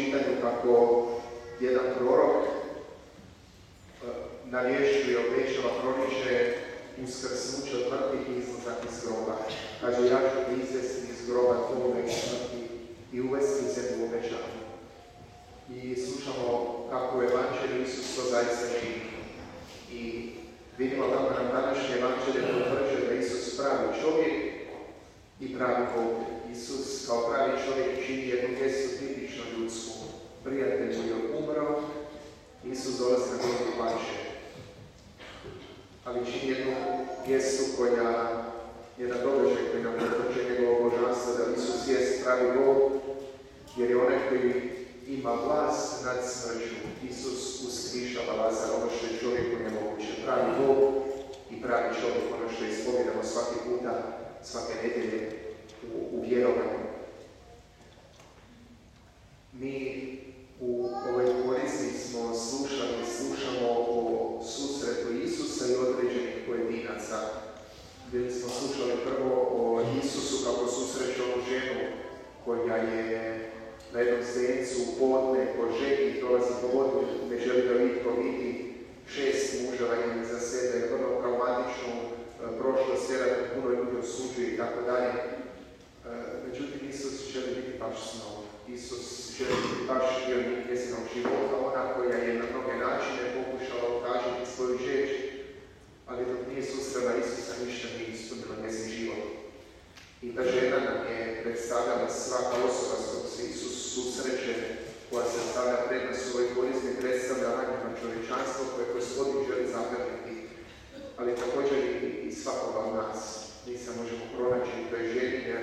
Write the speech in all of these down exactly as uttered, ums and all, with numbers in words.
čitanju kako jedan prorok navješćuje, obećava, proriče uskrsnuće od mrtvih i izlazak iz groba. Kaže, ja ću te izvesti iz groba tvoga i smrti i uvesti u zemlju obećanu. I slušamo kako u evanđelju Isus to zaista čini. I vidimo kako nam današnje evanđelje potvrđuje da Isus pravi čovjek i pravi Bog. Isus kao pravi čovjek čini jednu gestu tipično ljudsku. Prijatelj koji je umro, Isus dolazi na grobu plače. Ali čini jednu gestu koja, jedan događaj koji nam potvrđuje njegovo božanstvo, da Isus jest pravi Bog, jer je onaj koji ima vlast nad smrću. Isus uskrišava Lazara, ono što je čovjeku nemoguće. Pravi Bog i pravi čovjek, ono što ispovijedamo svaki puta, svake nedjelje u, u vjerovanju. Mi u ovoj korisni smo slušali, slušamo o susretu Isusa i određenih pojedinaca. Bili smo slušali prvo o Isusu kako susreće ovu ženu koja je na jednom zdencu u podne po žegi, dolazi po vodu, ne želi da itko vidi, šest muževa ima za sebe, vrlo traumatičnu prošlost, vjerojatno puno ljudi osuđuje i tako dalje. Međutim, Isus želi biti baš s njom. Isus želi biti baš dionik njezinog života, ona koja je na mnoge načine pokušala ukažiti svoju žeđ, ali dok nije susrela Isusa, ništa nije ispunila njezin život. I ta žena nam je predstavljala svaka osoba s kojom se Isus susreće, koja se stavlja pred nas u ovoj korizmi, predstavlja ranjeno čovječanstvo koje Gospodin želi zagrliti, ali također i, i svakoga od nas. Mi se možemo pronaći u toj želji, jer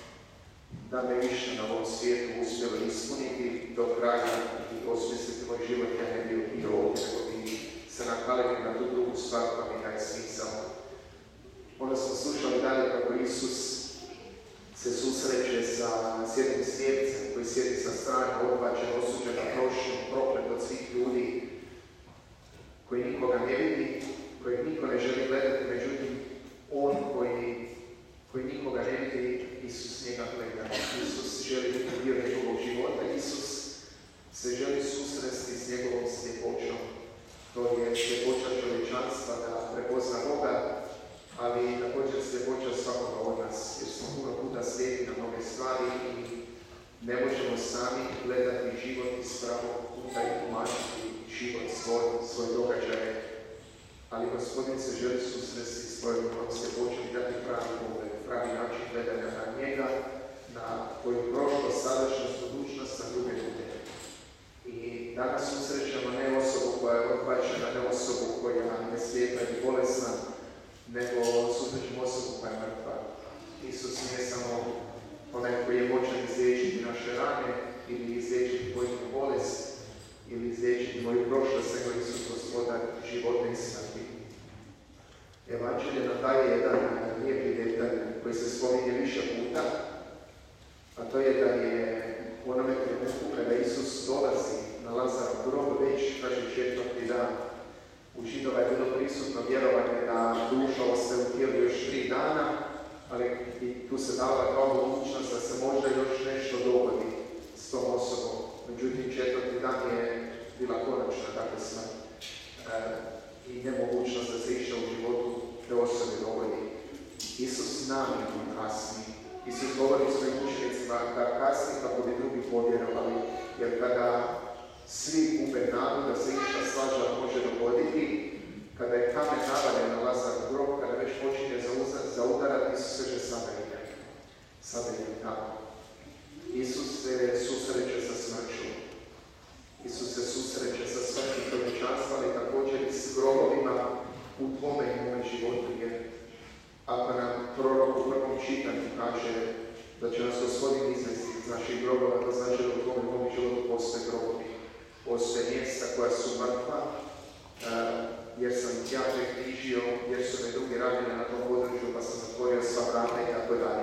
da me više na ovom svijetu uspjelo ispuniti do kraja i osmisliti moj život, ja ne bio bio ovdje, nego bi se nakalili na tu drugu stvar, pa mi daje smisao. Onda smo slušali dalje kako Isus se susreće sa jednim slijepcem koji sjedi sa strane, odbačen, osuđen na prošlju, proklet od svih ljudi, koji nikoga ne vidi, kojeg niko ne želi gledati, međutim, on koji, koji nikoga ne vidi, Isus njega gleda. Isus želi biti dio njegovog života, Isus se želi susresti s njegovom sljepoćom. To je sljepoća čovječanstva da prepozna Boga, ali također sljepoća svakoga od nas, jer smo puno puta slijepi na mnoge stvari i ne možemo sami gledati život iz pravog puta i tumačiti život svoj, svoj događaje. Ali Gospodin se želi susresti s svojom sljepoćom i dati pravi pogled, pravi način gledanja na njega, na tvoju prošlost, sadašnjost, budućnost, na druge ljude. I danas susrećemo ne osobu koja je odbačena, ne osobu koja je slijepa i bolesna, nego susrećemo osobu koja je mrtva. Isus nije samo onaj koji je moćan izliječiti naše rane ili izliječiti tvoju bolest ili izliječiti moju prošlost, nego Isus Gospodar života i smrti. Evanđelje nam daje jedan lijepi detalj koji se spominje više puta, a to je da je u onome trenutku kada Isus dolazi na Lazarov grob već, kaže, četvrti dan. U Židova je bilo prisutno vjerovanje da duša ostaje u tijelu još tri dana, ali i tu se dala kao mogućnost da se možda još nešto dogodi s tom osobom. Međutim, četvrti dan je bila konačna takva smrt e, i nemogućnost da se išta u životu te osobe dogodi. Isus namjerno kasni. Isus govori svojim učenicima da kasni kako bi drugi povjerovali, jer kada svi gube nadu da se išta slaža može dogoditi, kada je kamen navaljen na Lazarov grob, kada već počinje zaudarati, Isus kaže sada ide. Sada ide tamo. Isus se susreće sa smrću. Isus se susreće sa smrću čovječanstva, ali također i s grobovima u tvome i mome životu. Jer ako nam prorok u prvom čitanju kaže da će nas Gospodin izvesti iz naših grobova, to znači da u tvome i mome životu postoje grobovi. Postoje mjesta koja su mrtva, uh, jer sam ja prekrižio, jer su me drugi radili na tom području, pa sam zatvorio sva vrata i tako dalje.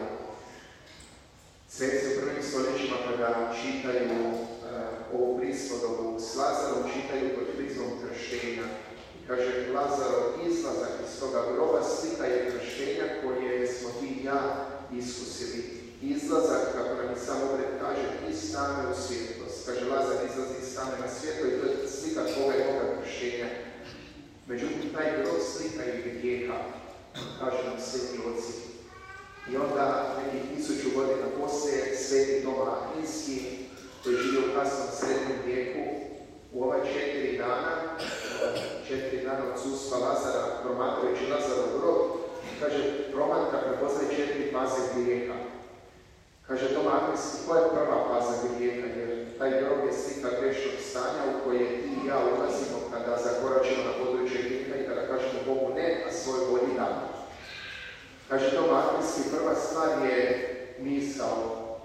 Sveci u prvim stoljećima kada čitaju uh, ovu prispodobu s Lazarom, čitaju pod prizmom krštenja. I kaže, Lazarov izlazak iz toga groba slika je krštenja koje smo ti i ja iskusili. Izlazak, kako nam i sam obred kaže, iz tame u svjetlost. Kaže, Lazar izlazi iz tame na svjetlo i to je slika tvoga i moga krštenja. Međutim, taj grob slika i grijeha, kaže nam sveti oci. I onda, nekih tisuću godina poslije, sveti Toma Akvinski, koji živi u kasnom srednjem vijeku, u ova četiri dana, četiri dana odsustva Lazara, promatrajući Lazarov grob, kaže, promatra prepoznaje četiri faze grijeha. Kaže Toma Akvinski, koja je prva faza grijeha, jer taj grob je slika grešnog stanja u koje ti i ja ulazimo kada zakoračimo na područje grijeha i kada kažemo Bogu ne, a svoje volji da. Kaže Toma Akvinski, prva stvar je misao.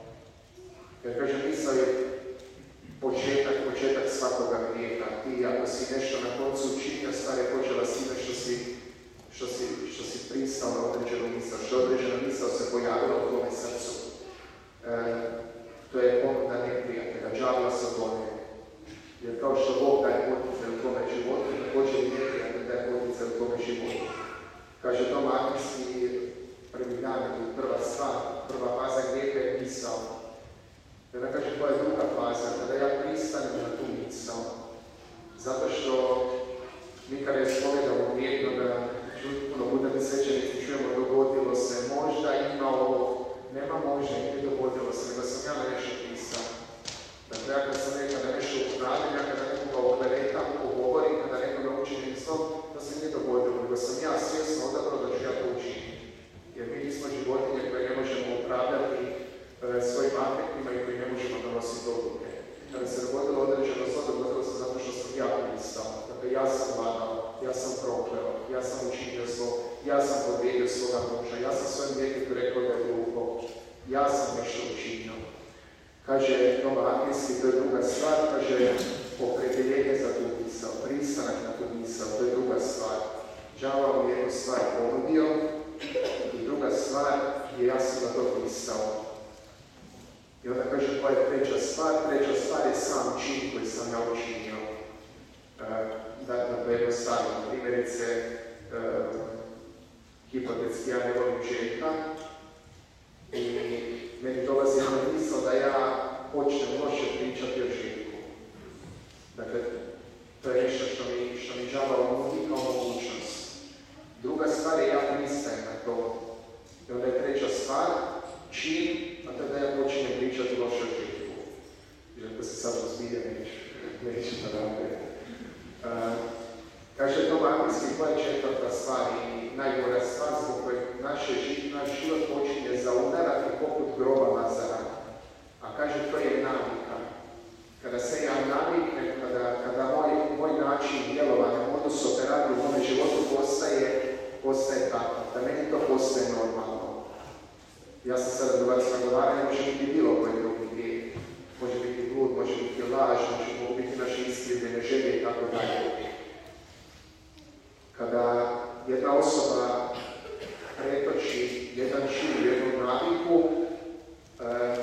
Jer kaže, misao je početak, početak svakoga grijeha. Ti, ako si nešto na koncu učinio, stvar je počela s time što si, što si, što si pristao na određenu misao, što određena misao se pojavila u tvome srcu. E, to je ponuda neprijatelja, đavla Satone. Jer kao što Bog daje poticaj u tvome životu, također i neprijatelj daje poticaj u tvome životu. Kaže Toma Akvinski, prvi dan, prva stvar, prva faza grijeha je misao. I onda kaže, koja je druga faza, kada ja pristanem na tu misao. Zato što mi kada je spovedamo vrijedno da puno puta mi svećenici čujemo dogodilo se, možda ima ovo, nema možda, nije dogodilo se, nego sam ja na nešto pristao. Dakle, ja kad sam nekada nešto upravim, ja kada nekoga oklevetam, ugovorim, kada nekoga učinim isto, to se nije dogodilo, nego sam ja svjesno odabrao da ću ja to učiniti. Jer mi nismo životinje koje ne možemo upravljati e, svojim afektima i koji ne možemo donositi odluke. Kada se dogodilo određeno zlo, dogodilo se zato što sam ja pristao. Dakle, ja sam vladao, ja sam prokleo, ja sam učinio zlo, ja sam povrijedio svoga muža, ja sam svojim djetetu rekao da je glupo, ja sam nešto učinio. Kaže Toma Akvinski, to je druga stvar, kaže opredjeljenje za tu misao, pristanak na tu misao, to je druga stvar. Đavao mi jednu stvar ponudio i druga stvar je ja sam na to pristao. I onda kaže koja je treća stvar, treća stvar je sam čin koji sam ja učinio. Da, da pojednostavim, primjerice, uh, hipotetski ja ne volim Željka i meni dolazi na misao da ja počnem loše pričati o Željku. Dakle, to je nešto što mi, što mi đavao nudi kao mogućnost. Druga stvar je ja pristajem na to. I onda je treća stvar, čin, a to je da ja počnem pričati loše o Željku. Jer ako se sad rozbilja, neću, neću da raditi. Uh, kaže Toma Akvinski, koja je četvrta stvar i najgora stvar zbog koje naše, naš život počinje zaudarati poput groba Lazara. A kaže, to je navika. Kada se ja naviknem, kada, kada moj, moj način djelovanja, modus operandi u mome životu postaje, postaje tako, da meni to postaje normalno. Ja sam sada dobar sagovaranja, može biti bilo koji drugi grijeh. Može biti blud, može biti laž, može biti naše iskrivljene želje i tako dalje. Kada jedna osoba pretoči jedan čin u jednu naviku, e,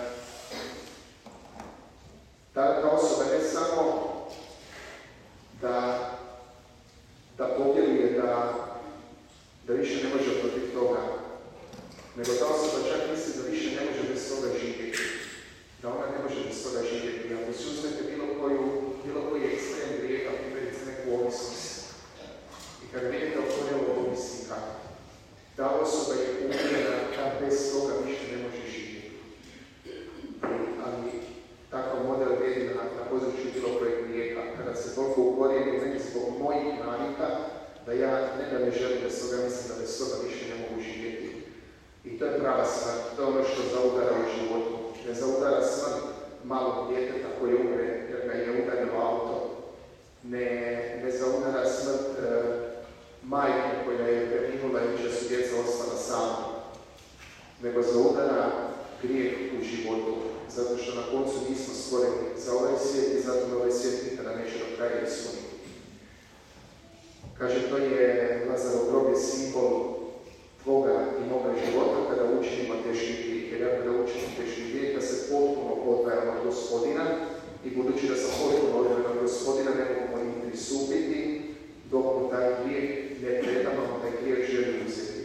ta, ta osoba ne samo da, da podjeluje, da, da više ne može protiv toga, nego ta osoba čak misli da više ne može bez toga živjeti. Da ona ne može bez toga živjeti. Ako si uzmete bilo, koju, bilo koji ekstrem grijeha, primjerice neku ovisnost. I kada vidite okoljevo ovisnika, ta osoba je uvjerena da bez toga više ne može živjeti. Ali takav model vrijedi na, na području bilo kojeg grijeha. Kada se toliko ukorijeni meni zbog mojih navika, da ja ne da ne želim bez toga, mislim da bez toga više ne mogu živjeti. I to je prava stvar, to je ono što zaudara u životu. Ne zaudara smrt malog djeteta koji umre jer ga je udarilo auto. Ne, ne zaudara smrt e, majke koja je preminula i će su djeca ostala sama. Nego zaudara grijeh u životu. Zato što na koncu nismo stvoreni za ovaj svijet i zato na ovaj svijet nikada neće do kraja ispuniti. Kaže, to je Lazarov grob je simbol tvoga i moga života kada učinimo teški grijeh. Jer ja kada učinimo teški grijeh, da se potpuno odvajamo od Gospodina i budući da sam potpuno odvojen od Gospodina, ne mogu im pristupiti dok mu taj grijeh ne predamo, taj grijeh želi uzeti.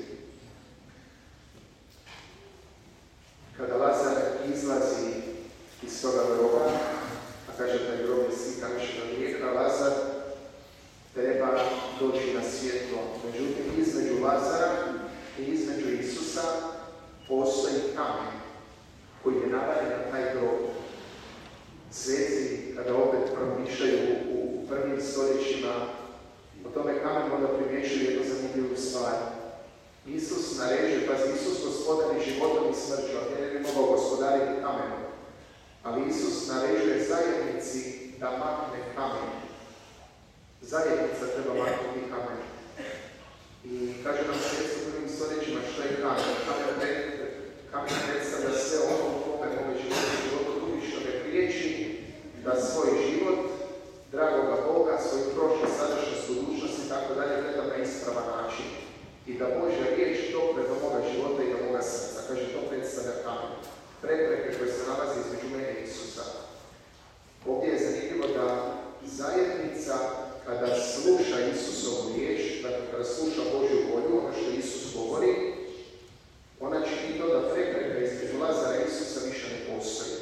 Kada Lazar izlazi iz toga groba, a kaže Lazara i između Isusa postoji kamen koji je navajen na taj grob. Sveci, kada opet promišljaju u prvim stoljećima o tome kamenu, onda primjećuju jednu zanimljivu stvar. Isus naređuje, pa Isus gospodari životom i smrću, a ne bi mogao gospodariti kamenom. Ali Isus naređuje zajednici da makne kamen. Zajednica treba maknuti kamen. I kaže nam sveci u prvim stoljećima što je kamen. Kamen, kamen predstavlja sve ono u kome mogu životu, životu drugi što ne priječi da svoj život, dragoga Boga, svoju prošlost, sadašnjost, budućnost i tako dalje gleda na ispravan način. I da Božja riječ dopre do moga života i do moga srca. Kaže, to predstavlja kamen. Prepreke koje se nalazi između mene i Isusa. Ovdje je zanimljivo da zajednica kada sluša Isusovu riječ, dakle kada sluša Božju volju, ono što Isus govori, ona čini to da prepreka između Lazara i Isusa više ne postoji.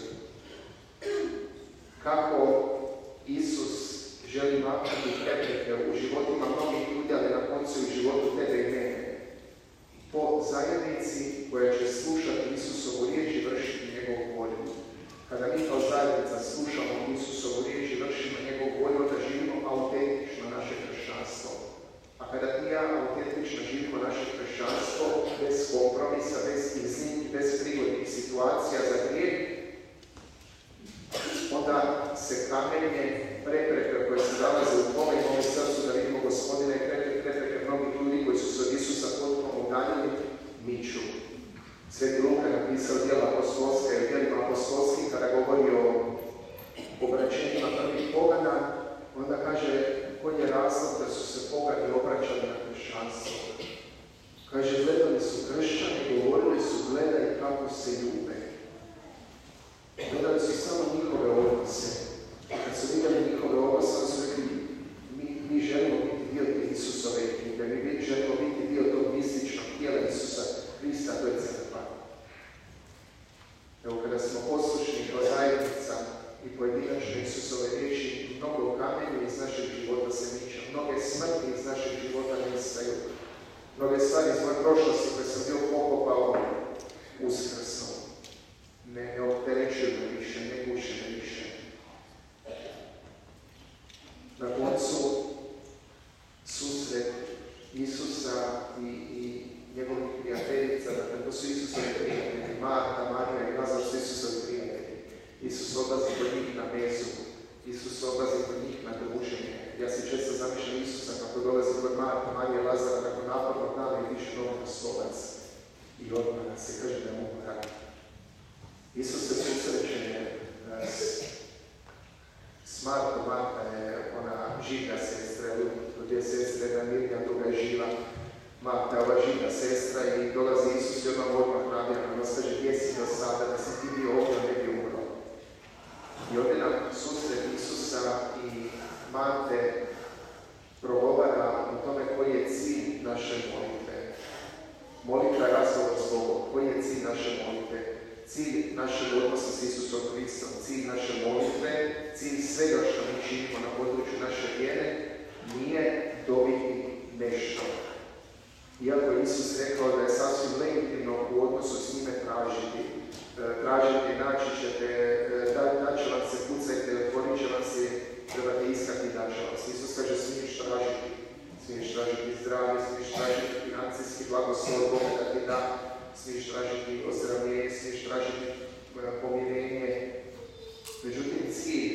Kako Isus želi maknuti prepreke u životima mnogih ljudi, ali na koncu i u životu tebe i mene. Po zajednici koja će slušati Isusovu riječ i vršiti njegovu volju. Kada mi kao zajednica slušamo Isusovu riječ i vršimo njegovu volju, onda živimo autentično naše kršćanstvo. A kada ti ja autentično živimo naše kršćanstvo, bez kompromisa, bez iznimki, bez prigodnih situacija za grijeh, onda se kamenje, prepreke koje se nalaze u tome i mome srcu da vidimo Gospodine, prepreke, prepreke mnogih ljudi koji su se od Isusa potpuno udaljili, miču. Sveti Luka je napisao djela apostolska i djelima apostolskih kada govori o obraćenjima prvih pogana, onda kaže koji je razlog da su se pogani obraćali na kršćanstvo. Kaže, gledali su kršćani, govorili su, gledaj kako se ljube. Gledali su samo njihove odnose. Kad su vidjeli njihove odnose, oni su rekli, mi, mi želimo biti dio te Isusove knjige, mi želimo biti dio tog mističnog tijela Isusa Krista, to je crkva. Evo, kada smo poslušni kao zajednica i pojedinačno Isusove riječi, mnogo kamenja iz našeg života se miče, mnoge smrti iz našeg života nestaju, mnoge stvari iz moje prošlosti koje sam bio pokopao uskrsno. Ne, ne opterećuju me više, ne guše me više. Na koncu susret Isusa i, i njegovih prijateljica, dakle to su Isusovi prijatelji, Marta, Marija i Lazar su Isusovi prijatelji. Isus odlazi kod njih na mezu, Isus odlazi kod njih na druženje. Ja se često zamišljam Isusa kako dolazi kod Marta, Marija i Lazara nakon napornog dana i diže nogu na stolac. I odmah se kaže da mogu raditi. Isus se susreće s, s Martom. Marta je ona židna sestra, od dvije sestre, jedna Mirjam, druga je živa. Marta je ova židna sestra i dolazi Isus i odmah odmah nabija na nas, kaže, gdje si do sada, da si ti bio ovdje, ne bi umro. I ovdje nam susret Isusa i Marte progovara o tome koji je cilj naše molitve. Molitva je razgovor s Bogom. Koji je cilj naše molitve? Cilj našeg odnosa s Isusom Kristom, cilj naše molitve, cilj svega što mi činimo na području naše vjere nije dobiti nešto. Iako je Isus rekao da je sasvim legitimno u odnosu s njime tražiti, tražiti, naći ćete, daće vam se, kucajte, otvorit će vam se, trebate iskati, daće vam se. Isus kaže, smiješ tražiti, smiješ tražiti zdravlje, smiješ tražiti financijski blagoslov, Bog da ti da, smiješ tražiti ozdravljenje, smiješ tražiti pomirenje. Međutim, cilj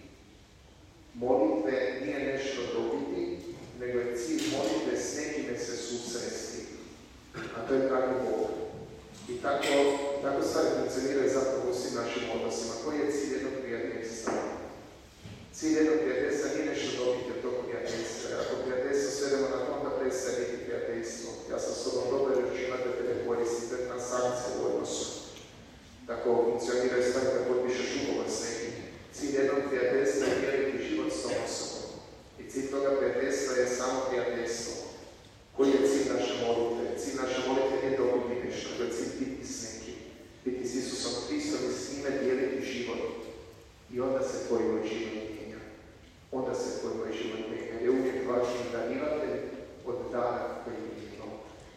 molitve nije nešto dobiti, nego je cilj molitve s nekime se susresti. A to je tako Bog. I tako, tako stvari funkcioniraju zapravo u svim našim odnosima. Koji je cilj jednog prijateljstva? Cilj jednog prijateljstva nije nešto dobiti od tog prijateljstva. Ako prijateljstvo svedemo na tom, da prestaje biti prijateljstvo. Ja sam s tobom dobar jer ću imati da tebe koristite transakcije u odnosu. Tako funkcioniraju stvari kad potpišeš ugovor s nekim. Cilj jednog prijateljstva je dijeliti život s tom osobom. I cilj toga prijateljstva je samo prijateljstvo. Koji je cilj naše molitve? Cilj naše molitve nije dobiti nešto, to je cilj biti s nekim. Biti s Isusom Kristom i s njime dijeliti život. I onda se tvoj moj život mijenja. Onda se tvoj moj život mijenja. Je uvijek važniji darivatelj od dara koji mi imamo.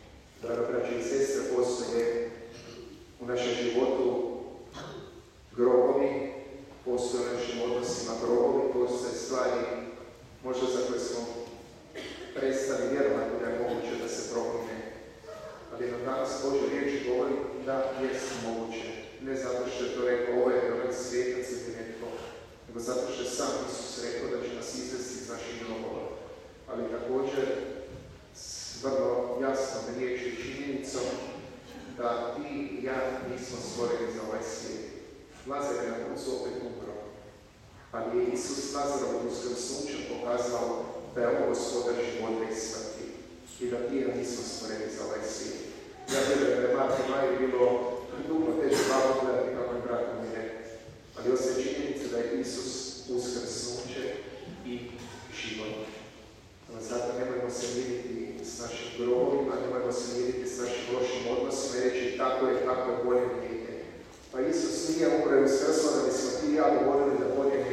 ne zato što je to rekao ovaj ili onaj svetac ili netko, nego zato što je sam Isus rekao da će nas izvesti iz naših grobova. Ali također, vrlo jasno riječ je činjenicom da ti i ja nismo stvoreni za ovaj svijet. Lazar je na koncu opet umro, ali je Isus Lazarovom uskrsnućem pokazao da je on gospodar života i smrti i da ti i ja nismo stvoreni za ovaj svijet. Ja vjerujem da je Marti Maji bilo dugo teže bavo gledati kako je brat umire, ali ostaje činjenica da je Isus uskrsnuće i život. Zato nemojmo se miriti s našim grobovima, nemojmo se miriti s našim lošim odnosima i reći tako je, tako je, bolje nije. Pa Isus nije umro i uskrsnuo da bismo ti i ja govorili da bolje